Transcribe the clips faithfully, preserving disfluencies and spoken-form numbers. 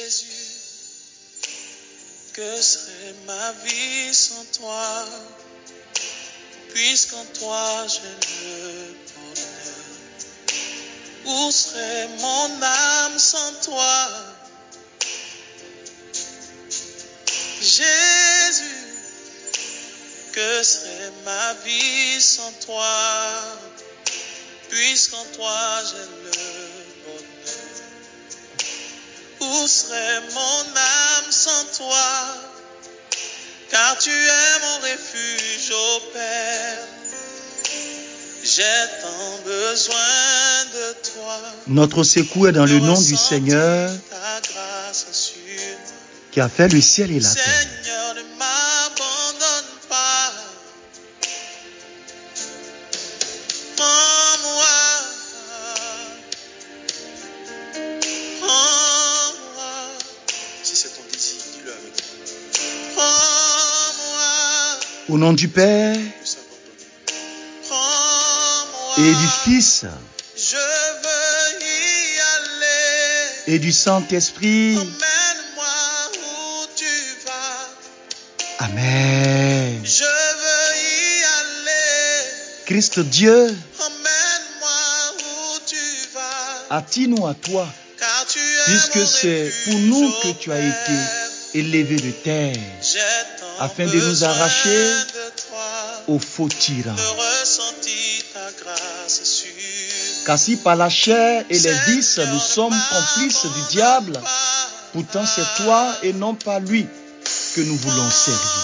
Que serait ma vie sans toi, puisqu'en toi j'ai le bonheur? Où serait mon âme sans toi? Jésus, que serait ma vie sans toi, puisqu'en toi j'ai le bonheur? Où serait mon âme sans toi? Car tu es mon refuge, ô Père. J'ai tant besoin de toi. Notre secours est dans le nom du Seigneur qui a fait le ciel et la terre. Seigneur, ne m'abandonne pas. Prends-moi. Prends-moi. Si c'est ton désir, dis-le avec moi. Prends-moi. Au nom du Père et du Fils Je veux y aller. et du Saint-Esprit. Emmène-moi où tu vas. Amen. Je veux y aller. Christ Dieu, Emmène-moi où tu vas. attire-nous à toi, Car tu es puisque mon c'est refuge, pour nous ô que tu as Père. été élevé de terre, J'ai tant afin de nous besoin arracher de toi. aux faux tyrans. De ressentir ta grâce sur Car si par la chair et les vices nous sommes complices du diable, pourtant c'est toi et non pas lui que nous voulons servir.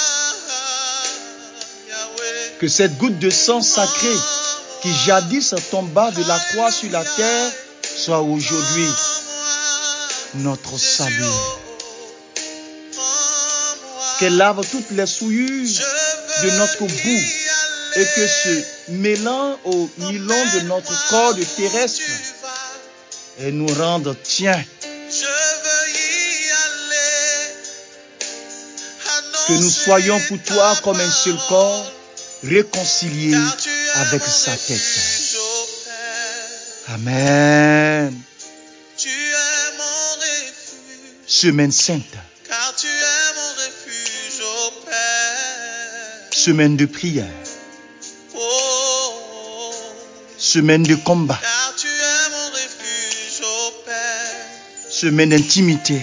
Que cette goutte de sang sacré qui jadis tomba de la croix sur la terre soit aujourd'hui notre salut. Qu'elle lave toutes les souillures de notre boue et que ce mêlant au milon de notre corps de terrestre et nous rende tiens. Que nous soyons pour toi comme un seul corps, réconciliés avec sa tête. Amen. Semaine sainte. Semaine de prière. Semaine de combat. Semaine d'intimité.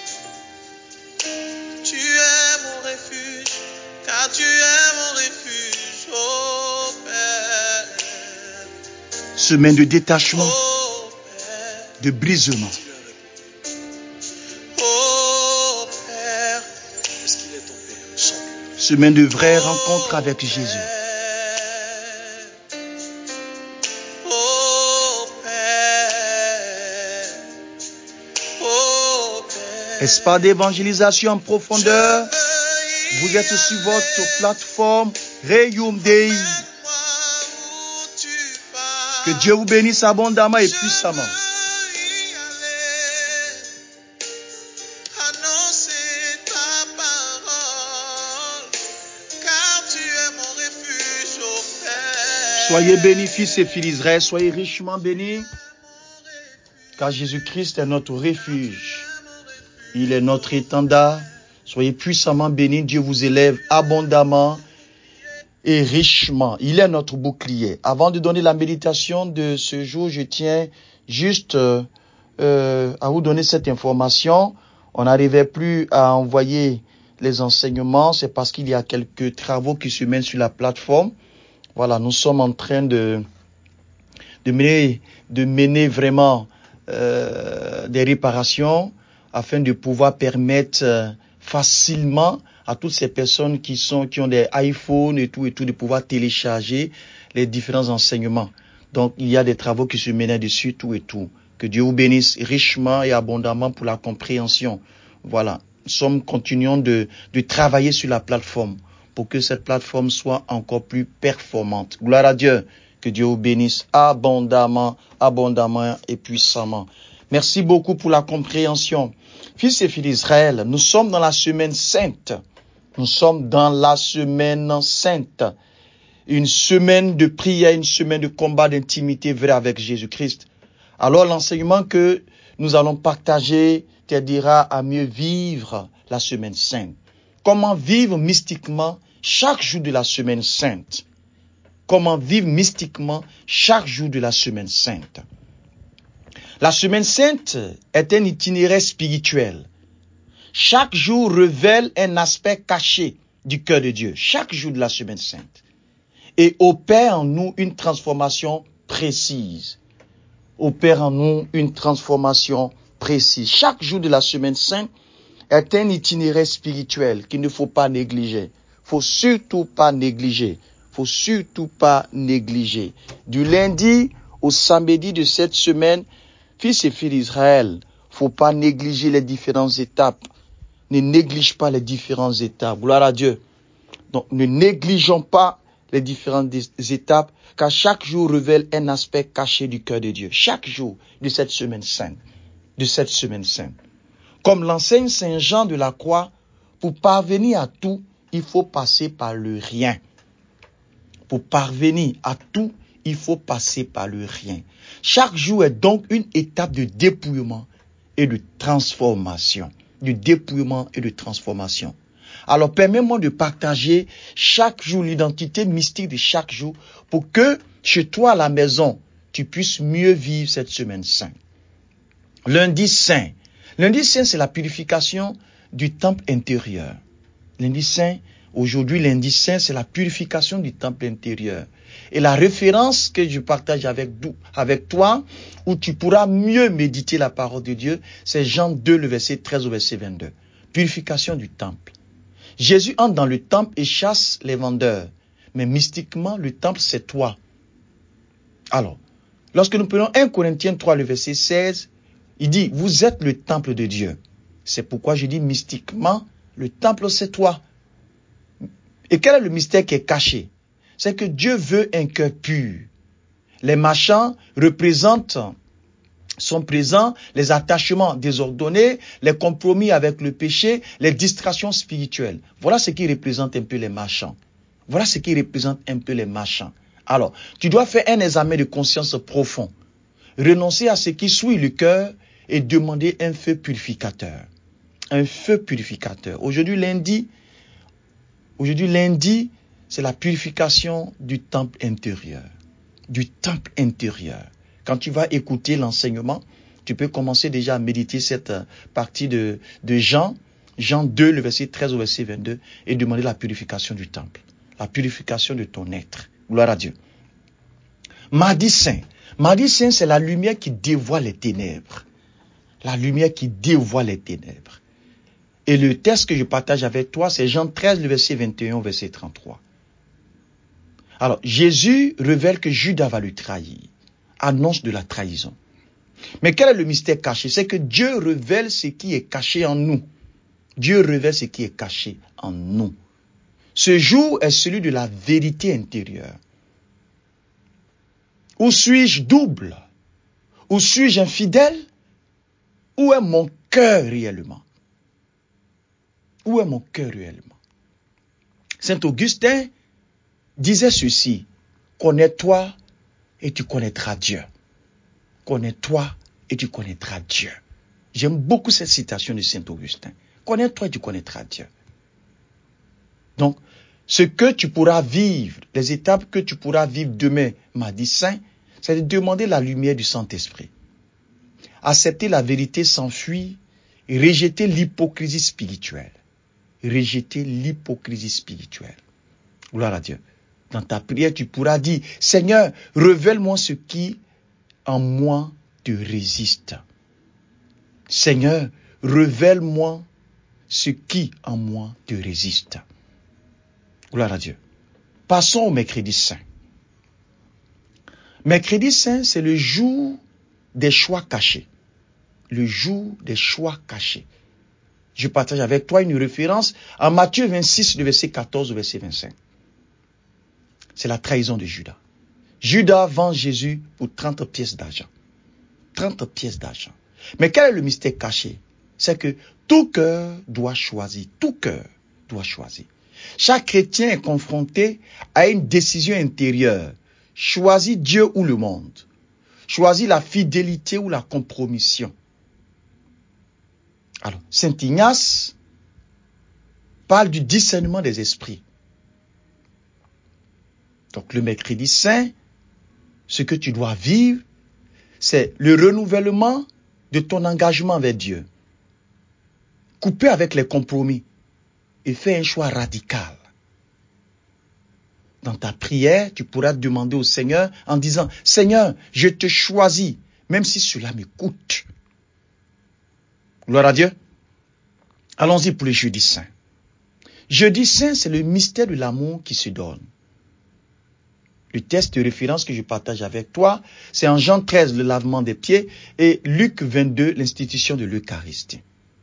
Tu es mon refuge, car tu es mon refuge, ô Père. Semaine de détachement, Ô Père, de brisement. ô Père, est-ce qu'il est ton Père? Chante. Semaine de vraie rencontre avec Jésus. Ô Père, ô Père. Espace d'évangélisation en profondeur. Vous êtes sur votre plateforme Reyoum Dei. Que Dieu vous bénisse abondamment et puissamment. Soyez bénis, fils et filles d'Israël, soyez richement bénis, car Jésus-Christ est notre refuge. Il est notre étendard. Soyez puissamment bénis, Dieu vous élève abondamment et richement. Il est notre bouclier. Avant de donner la méditation de ce jour, je tiens juste euh, euh, à vous donner cette information. On n'arrivait plus à envoyer les enseignements, c'est parce qu'il y a quelques travaux qui se mènent sur la plateforme. Voilà, nous sommes en train de, de, mener, de mener vraiment euh, des réparations afin de pouvoir permettre euh, facilement à toutes ces personnes qui sont qui ont des iPhones et tout et tout de pouvoir télécharger les différents enseignements. Donc il y a des travaux qui se mènent dessus tout et tout. Que Dieu vous bénisse richement et abondamment pour la compréhension. Voilà, nous sommes continuons de de travailler sur la plateforme pour que cette plateforme soit encore plus performante. Gloire à Dieu. Que Dieu vous bénisse abondamment, abondamment et puissamment. Merci beaucoup pour la compréhension. Fils et filles d'Israël, nous sommes dans la semaine sainte. Nous sommes dans la semaine sainte. Une semaine de prière, une semaine de combat d'intimité vraie avec Jésus-Christ. Alors l'enseignement que nous allons partager, t'aidera à mieux vivre la semaine sainte. Comment vivre mystiquement chaque jour de la semaine sainte. Comment vivre mystiquement chaque jour de la semaine sainte. La semaine sainte est un itinéraire spirituel. Chaque jour révèle un aspect caché du cœur de Dieu. Chaque jour de la semaine sainte. Et opère en nous une transformation précise. Opère en nous une transformation précise. Chaque jour de la semaine sainte est un itinéraire spirituel qu'il ne faut pas négliger. Faut surtout pas négliger. Faut surtout pas négliger. Du lundi au samedi de cette semaine, fils et filles d'Israël, faut pas négliger les différentes étapes. Ne néglige pas les différentes étapes. Gloire à Dieu. Donc, ne négligeons pas les différentes étapes, car chaque jour révèle un aspect caché du cœur de Dieu. Chaque jour de cette semaine sainte. De cette semaine sainte. Comme l'enseigne Saint Jean de la Croix, pour parvenir à tout, il faut passer par le rien. Pour parvenir à tout, il faut passer par le rien. Chaque jour est donc une étape de dépouillement et de transformation. De dépouillement et de transformation. Alors, permets-moi de partager chaque jour l'identité mystique de chaque jour pour que, chez toi à la maison, tu puisses mieux vivre cette semaine sainte. Lundi saint. Lundi saint, c'est la purification du temple intérieur. Lundi saint, aujourd'hui, lundi saint, c'est la purification du temple intérieur. Et la référence que je partage avec, avec toi, où tu pourras mieux méditer la parole de Dieu, c'est Jean deux, le verset treize au verset vingt-deux. Purification du temple. Jésus entre dans le temple et chasse les vendeurs. Mais mystiquement, le temple, c'est toi. Alors, lorsque nous prenons un Corinthiens trois, le verset seize, il dit, vous êtes le temple de Dieu. C'est pourquoi je dis mystiquement, le temple, c'est toi. Et quel est le mystère qui est caché? C'est que Dieu veut un cœur pur. Les marchands représentent, sont présents, les attachements désordonnés, les compromis avec le péché, les distractions spirituelles. Voilà ce qui représente un peu les marchands. Voilà ce qui représente un peu les marchands. Alors, tu dois faire un examen de conscience profond. Renoncer à ce qui souille le cœur et demander un feu purificateur. Un feu purificateur. Aujourd'hui, lundi, aujourd'hui, lundi, c'est la purification du temple intérieur. Du temple intérieur. Quand tu vas écouter l'enseignement, tu peux commencer déjà à méditer cette partie de, de Jean, Jean deux, le verset treize au verset vingt-deux, et demander la purification du temple. La purification de ton être. Gloire à Dieu. Mardi saint. Mardi saint, c'est la lumière qui dévoile les ténèbres. La lumière qui dévoile les ténèbres. Et le texte que je partage avec toi, c'est Jean treize, le verset vingt et un au verset trente-trois. Alors, Jésus révèle que Judas va le trahir. Annonce de la trahison. Mais quel est le mystère caché? C'est que Dieu révèle ce qui est caché en nous. Dieu révèle ce qui est caché en nous. Ce jour est celui de la vérité intérieure. Où suis-je double? Où suis-je infidèle? Où est mon cœur réellement? Où est mon cœur réellement? Saint Augustin disait ceci: connais-toi et tu connaîtras Dieu. Connais-toi et tu connaîtras Dieu. J'aime beaucoup cette citation de Saint Augustin. Connais-toi et tu connaîtras Dieu. Donc, ce que tu pourras vivre, les étapes que tu pourras vivre demain, mardi saint, c'est de demander la lumière du Saint-Esprit. Accepter la vérité sans fuir et rejeter l'hypocrisie spirituelle. Rejeter l'hypocrisie spirituelle. Gloire à Dieu. Dans ta prière, tu pourras dire, Seigneur, révèle-moi ce qui en moi te résiste. Seigneur, révèle-moi ce qui en moi te résiste. Gloire à Dieu. Passons au mercredi saint. Mercredi saint, c'est le jour des choix cachés. Le jour des choix cachés. Je partage avec toi une référence en Matthieu vingt-six, le verset quatorze au verset vingt-cinq. C'est la trahison de Judas. Judas vend Jésus pour trente pièces d'argent. trente pièces d'argent. Mais quel est le mystère caché? C'est que tout cœur doit choisir. Tout cœur doit choisir. Chaque chrétien est confronté à une décision intérieure. Choisis Dieu ou le monde. Choisis la fidélité ou la compromission. Alors, Saint Ignace parle du discernement des esprits. Donc, le mercredi saint, ce que tu dois vivre, c'est le renouvellement de ton engagement avec Dieu. Couper avec les compromis et faire un choix radical. Dans ta prière, tu pourras demander au Seigneur en disant, Seigneur, je te choisis, même si cela me coûte. Gloire à Dieu. Allons-y pour le jeudi saint. Jeudi saint, c'est le mystère de l'amour qui se donne. Le texte de référence que je partage avec toi, c'est en Jean treize, le lavement des pieds, et Luc vingt-deux, l'institution de l'Eucharistie.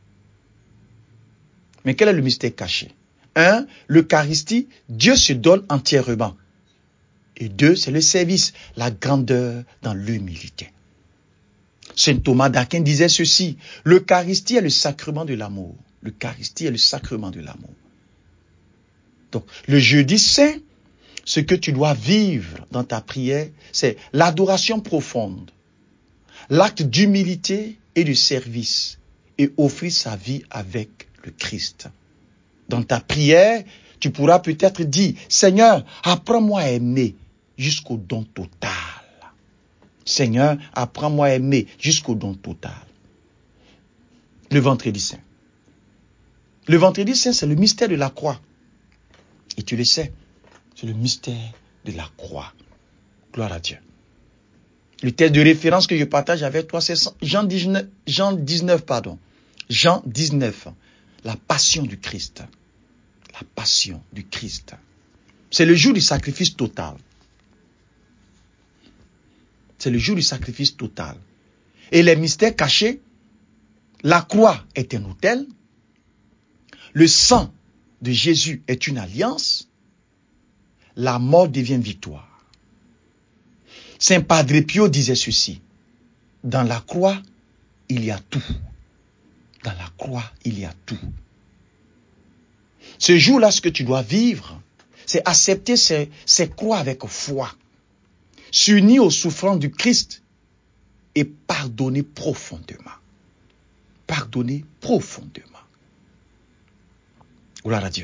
Mais quel est le mystère caché? Un, l'Eucharistie, Dieu se donne entièrement. Et deux, c'est le service, la grandeur dans l'humilité. Saint Thomas d'Aquin disait ceci, l'Eucharistie est le sacrement de l'amour. L'Eucharistie est le sacrement de l'amour. Donc, le jeudi saint, ce que tu dois vivre dans ta prière, c'est l'adoration profonde, l'acte d'humilité et de service, et offrir sa vie avec le Christ. Dans ta prière, tu pourras peut-être dire, Seigneur, apprends-moi à aimer jusqu'au don total. Seigneur, apprends-moi à aimer jusqu'au don total. Le vendredi saint. Le vendredi saint, c'est le mystère de la croix. Et tu le sais, c'est le mystère de la croix. Gloire à Dieu. Le texte de référence que je partage avec toi, c'est Jean dix-neuf, Jean dix-neuf, pardon. Jean dix-neuf, la passion du Christ. La passion du Christ. C'est le jour du sacrifice total. C'est le jour du sacrifice total. Et les mystères cachés, la croix est un autel, le sang de Jésus est une alliance, la mort devient victoire. Saint Padre Pio disait ceci, dans la croix, il y a tout. Dans la croix, il y a tout. Ce jour-là, ce que tu dois vivre, c'est accepter ces, ces croix avec foi, s'unir aux souffrances du Christ et pardonner profondément. Pardonner profondément. Gloire à Dieu.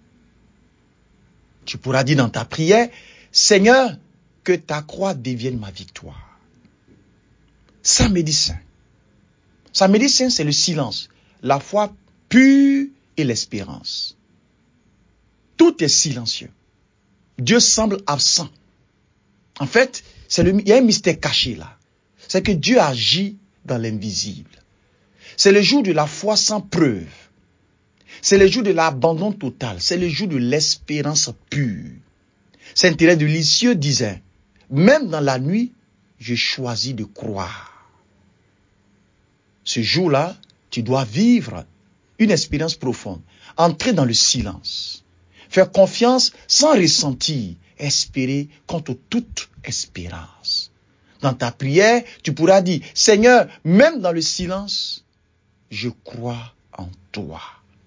Tu pourras dire dans ta prière, Seigneur, que ta croix devienne ma victoire. Samedi saint. Samedi saint, c'est le silence, la foi pure et l'espérance. Tout est silencieux. Dieu semble absent. En fait, c'est le, il y a un mystère caché là. C'est que Dieu agit dans l'invisible. C'est le jour de la foi sans preuve. C'est le jour de l'abandon total. C'est le jour de l'espérance pure. Saint Thérèse de Lisieux disait, même dans la nuit, je choisis de croire. Ce jour-là, tu dois vivre une expérience profonde. Entrer dans le silence. Faire confiance sans ressentir. Espérer contre toute espérance. Dans ta prière, tu pourras dire, Seigneur, même dans le silence, je crois en toi.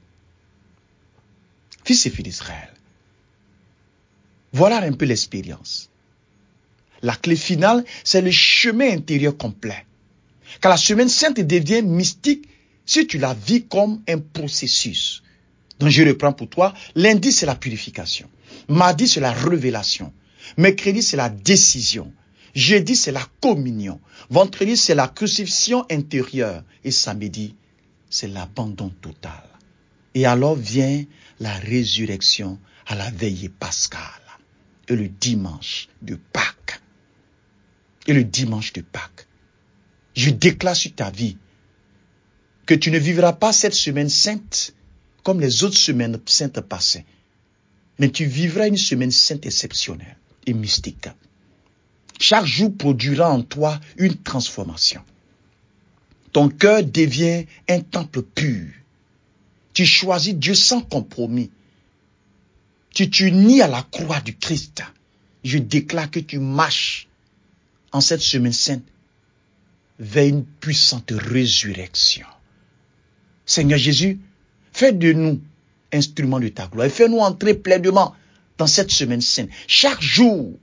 Fils et filles d'Israël, voilà un peu l'expérience. La clé finale, c'est le chemin intérieur complet. Car la semaine sainte devient mystique si tu la vis comme un processus. Donc je reprends pour toi, lundi c'est la purification, mardi c'est la révélation, mercredi c'est la décision, jeudi c'est la communion, vendredi c'est la crucifixion intérieure et samedi c'est l'abandon total. Et alors vient la résurrection à la veillée pascale et le dimanche de Pâques. Et le dimanche de Pâques. Je déclare sur ta vie que tu ne vivras pas cette semaine sainte comme les autres semaines saintes passées. Mais tu vivras une semaine sainte exceptionnelle et mystique. Chaque jour produira en toi une transformation. Ton cœur devient un temple pur. Tu choisis Dieu sans compromis. Tu t'unis à la croix du Christ. Je déclare que tu marches en cette semaine sainte vers une puissante résurrection. Seigneur Jésus, fais de nous instruments de ta gloire et fais-nous entrer pleinement dans cette semaine sainte. Chaque jour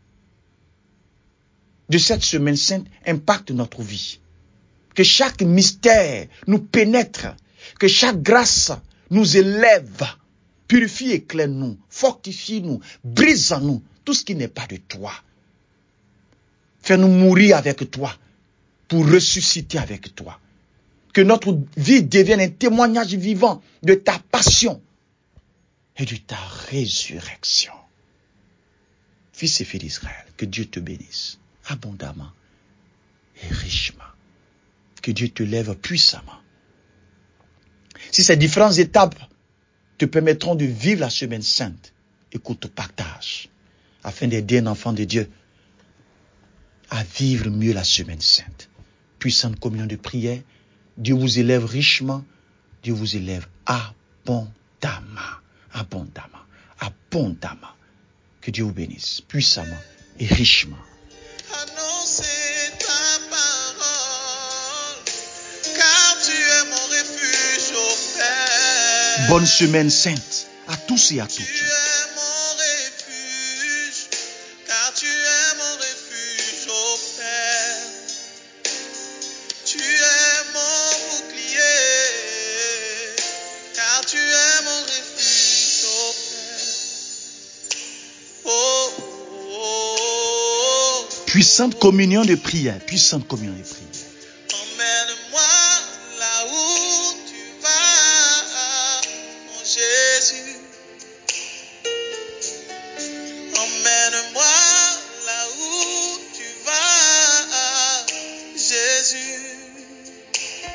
de cette semaine sainte impacte notre vie. Que chaque mystère nous pénètre. Que chaque grâce nous élève, purifie, éclaire-nous, fortifie-nous, brise en nous tout ce qui n'est pas de toi. Fais-nous mourir avec toi pour ressusciter avec toi. Que notre vie devienne un témoignage vivant de ta passion et de ta résurrection. Fils et filles d'Israël, que Dieu te bénisse abondamment et richement. Que Dieu te lève puissamment. Si ces différentes étapes te permettront de vivre la semaine sainte, écoute, partage, afin d'aider un enfant de Dieu à vivre mieux la semaine sainte. Puissante communion de prière, Dieu vous élève richement, Dieu vous élève abondamment, abondamment, abondamment. Que Dieu vous bénisse puissamment et richement. Annoncer ta parole, car tu es mon refuge, ô Père. Bonne semaine sainte à tous et à Tu toutes. es mon refuge, car tu es mon refuge, ô Père. Tu es mon bouclier, car tu es mon refuge, ô Père. Oh, oh, oh, oh. Puissante communion de prière, puissante communion de prière.